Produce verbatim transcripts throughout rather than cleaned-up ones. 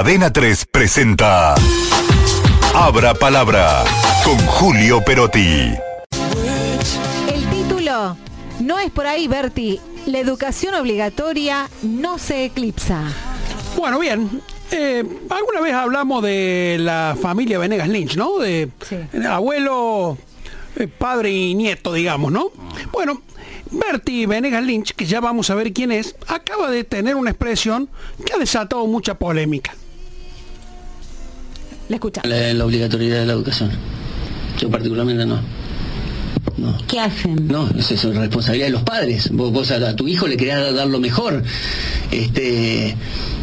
Cadena tres presenta Abra Palabra con Julio Perotti. El título no es por ahí, Berti. La educación obligatoria no se eclipsa. Bueno, bien. Eh, alguna vez hablamos de la familia Venegas Lynch, ¿no? De Sí. abuelo, eh, padre y nieto, digamos, ¿no? Bueno, Berti Venegas Lynch, que ya vamos a ver quién es, acaba de tener una expresión que ha desatado mucha polémica. Le escucha. La, la obligatoriedad de la educación. Yo particularmente no. No. ¿Qué hacen? No, eso es responsabilidad de los padres. Vos, vos a, a tu hijo le querés dar lo mejor. Este...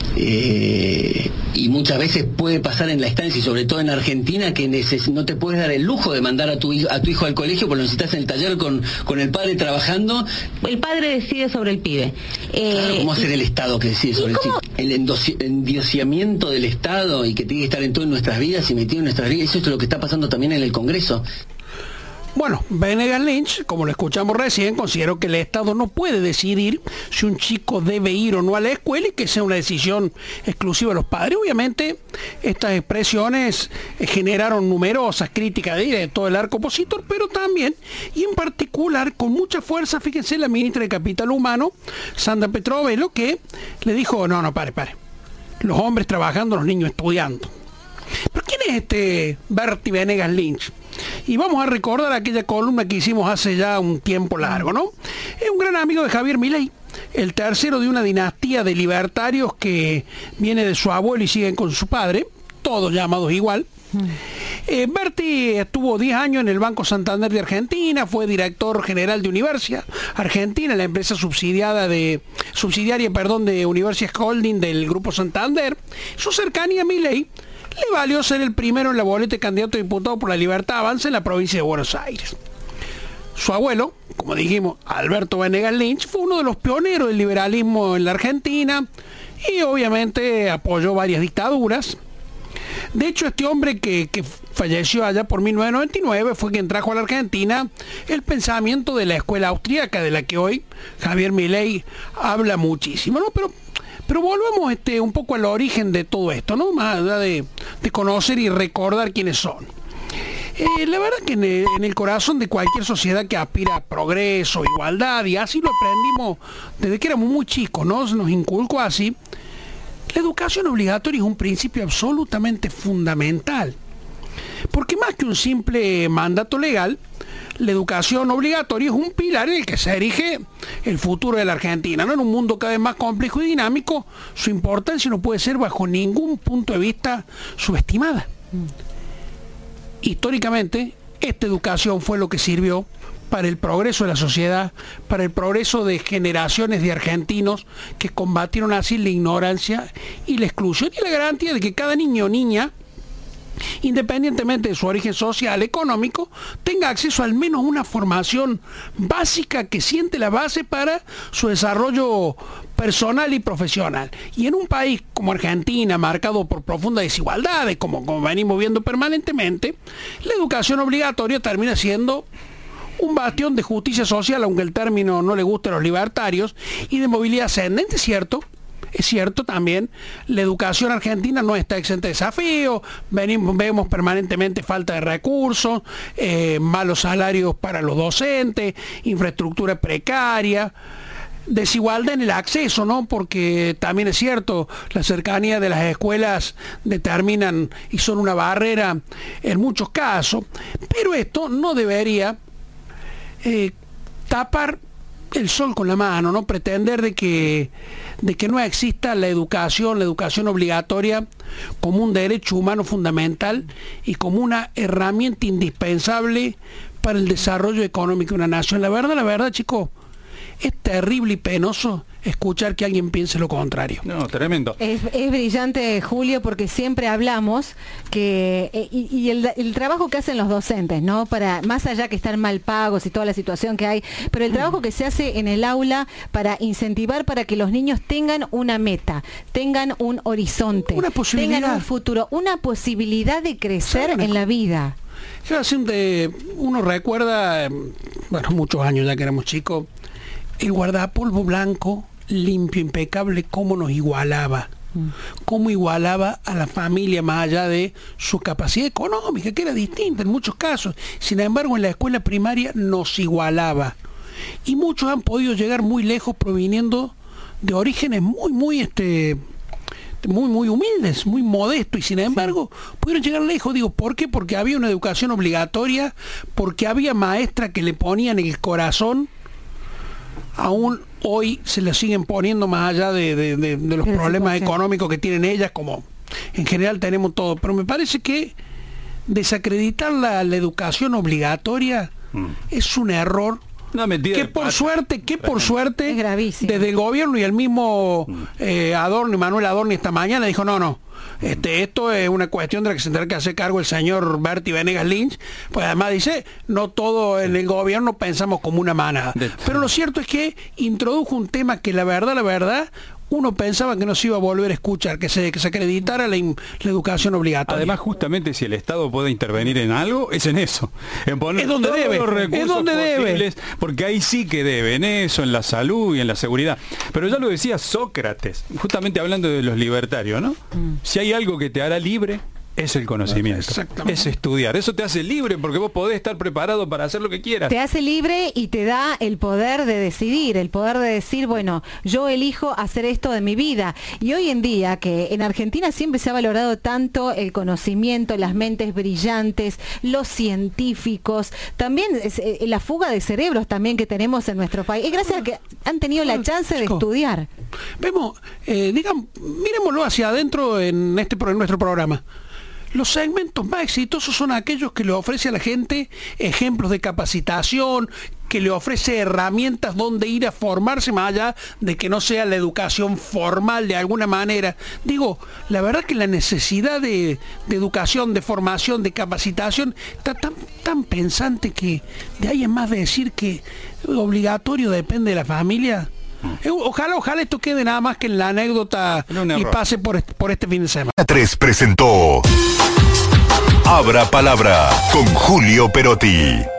Eh, y muchas veces puede pasar en la estancia, y sobre todo en Argentina, que neces- no te puedes dar el lujo de mandar a tu hijo, a tu hijo al colegio porque lo necesitas en el taller con, con el padre trabajando. El padre decide sobre el pibe. Eh, Claro, ¿cómo hacer el Estado que decide sobre el chico? El endosi- endiosamiento del Estado, y que tiene que estar en todas nuestras vidas y metido en nuestras vidas. Eso es lo que está pasando también en el Congreso. Bueno, Venegas Lynch, como lo escuchamos recién, consideró que el Estado no puede decidir si un chico debe ir o no a la escuela y que sea una decisión exclusiva de los padres. Obviamente, estas expresiones eh, generaron numerosas críticas de, de todo el arco opositor, pero también, y en particular, con mucha fuerza, fíjense, la ministra de Capital Humano, Sandra Petrovelo, que le dijo, no, no, pare, pare. Los hombres trabajando, los niños estudiando. ¿Pero quién es este Berti Venegas Lynch? Y vamos a recordar aquella columna que hicimos hace ya un tiempo largo, ¿no? Es un gran amigo de Javier Milei, el tercero de una dinastía de libertarios que viene de su abuelo y siguen con su padre, todos llamados igual. Eh, Berti estuvo diez años en el Banco Santander de Argentina, fue director general de Universia Argentina, la empresa subsidiada de, subsidiaria perdón, de Universia Holding del Grupo Santander. Su cercanía a Milei le valió ser el primero en la boleta de candidato a diputado por la Libertad Avanza en la provincia de Buenos Aires. Su abuelo, como dijimos, Alberto Venegas Lynch, fue uno de los pioneros del liberalismo en la Argentina y obviamente apoyó varias dictaduras. De hecho, este hombre que, que falleció allá por mil novecientos noventa y nueve fue quien trajo a la Argentina el pensamiento de la escuela austríaca, de la que hoy Javier Milei habla muchísimo, ¿no? Pero Pero volvamos este, un poco al origen de todo esto, ¿no? Más allá de, de conocer y recordar quiénes son. Eh, la verdad que en el, en el corazón de cualquier sociedad que aspira a progreso, igualdad, y así lo aprendimos desde que éramos muy chicos, ¿no? Se nos inculcó así. La educación obligatoria es un principio absolutamente fundamental. Porque más que un simple mandato legal, la educación obligatoria es un pilar en el que se erige el futuro de la Argentina, ¿no? En un mundo cada vez más complejo y dinámico, su importancia no puede ser bajo ningún punto de vista subestimada. Mm. Históricamente, esta educación fue lo que sirvió para el progreso de la sociedad, para el progreso de generaciones de argentinos que combatieron así la ignorancia y la exclusión y la garantía de que cada niño o niña, independientemente de su origen social, económico, tenga acceso al menos a una formación básica que siente la base para su desarrollo personal y profesional. Y en un país como Argentina, marcado por profundas desigualdades, como, como venimos viendo permanentemente, la educación obligatoria termina siendo un bastión de justicia social, aunque el término no le guste a los libertarios, y de movilidad ascendente, ¿cierto? Es cierto también, la educación argentina no está exenta de desafíos, venimos, vemos permanentemente falta de recursos, eh, malos salarios para los docentes, infraestructura precaria, desigualdad en el acceso, ¿no? Porque también es cierto, la cercanía de las escuelas determinan y son una barrera en muchos casos, pero esto no debería eh, tapar el sol con la mano, ¿no? Pretender de que, de que no exista la educación, la educación obligatoria como un derecho humano fundamental y como una herramienta indispensable para el desarrollo económico de una nación. La verdad, la verdad, chicos, es terrible y penoso escuchar que alguien piense lo contrario. No, tremendo. Es, es brillante, Julio, porque siempre hablamos que eh, y, y el, el trabajo que hacen los docentes, ¿no? Para más allá que estar mal pagos y toda la situación que hay, pero el trabajo que se hace en el aula para incentivar para que los niños tengan una meta, tengan un horizonte, una posibilidad, tengan un futuro, una posibilidad de crecer en la vida. Uno recuerda, bueno, muchos años ya que éramos chicos, el guardapolvo blanco, limpio, impecable, cómo nos igualaba. cómo igualaba a la familia más allá de su capacidad económica, que era distinta en muchos casos. Sin embargo, en la escuela primaria nos igualaba. Y muchos han podido llegar muy lejos proviniendo de orígenes muy, muy, este, muy, muy humildes, muy modestos, y sin embargo pudieron llegar lejos. Digo, ¿por qué? Porque había una educación obligatoria, porque había maestras que le ponían el corazón. Aún hoy se le siguen poniendo más allá de, de, de, de los problemas económicos que tienen ellas, como en general tenemos todo. Pero me parece que desacreditar la, la educación obligatoria mm. es un error. No, que por pata. suerte, que por suerte, desde el gobierno y el mismo eh, Adorni, Manuel Adorni esta mañana dijo, no, no, este, esto es una cuestión de la que se tendrá que hacer cargo el señor Berti Venegas Lynch, pues además dice, no todo en el gobierno pensamos como una manada. Pero lo cierto es que introdujo un tema que la verdad, la verdad, uno pensaba que no se iba a volver a escuchar, que se, que se acreditara la, la educación obligatoria. Además, justamente si el Estado puede intervenir en algo, es en eso. En poner es donde todos debe, los recursos es donde posibles, debe. Porque ahí sí que debe, en eso, en la salud y en la seguridad. Pero ya lo decía Sócrates, justamente hablando de los libertarios, ¿no? Mm. Si hay algo que te hará libre, es el conocimiento, es estudiar. Eso te hace libre porque vos podés estar preparado para hacer lo que quieras. Te hace libre y te da el poder de decidir, el poder de decir, bueno, yo elijo hacer esto de mi vida. Y hoy en día, que en Argentina siempre se ha valorado tanto el conocimiento, las mentes brillantes, los científicos, también es, eh, la fuga de cerebros también que tenemos en nuestro país. Es gracias a que han tenido la chance de estudiar. Vemos, eh, digamos, miremoslo hacia adentro en, este, en nuestro programa. Los segmentos más exitosos son aquellos que le ofrece a la gente ejemplos de capacitación, que le ofrece herramientas donde ir a formarse más allá de que no sea la educación formal de alguna manera. Digo, la verdad que la necesidad de, de educación, de formación, de capacitación está tan, tan pensante que de ahí en más de decir que obligatorio depende de la familia. Ojalá, ojalá esto quede nada más que en la anécdota y pase por, por este fin de semana. tres presentó Abra Palabra con Julio Perotti.